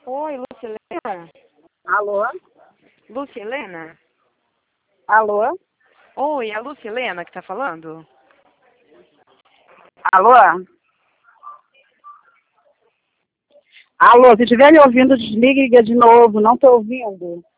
Oi, Lucilena? Alô? Lucilena? Alô? Oi, é a Lucilena que tá falando? Alô? Alô, se estiver me ouvindo, desliga de novo, não estou ouvindo.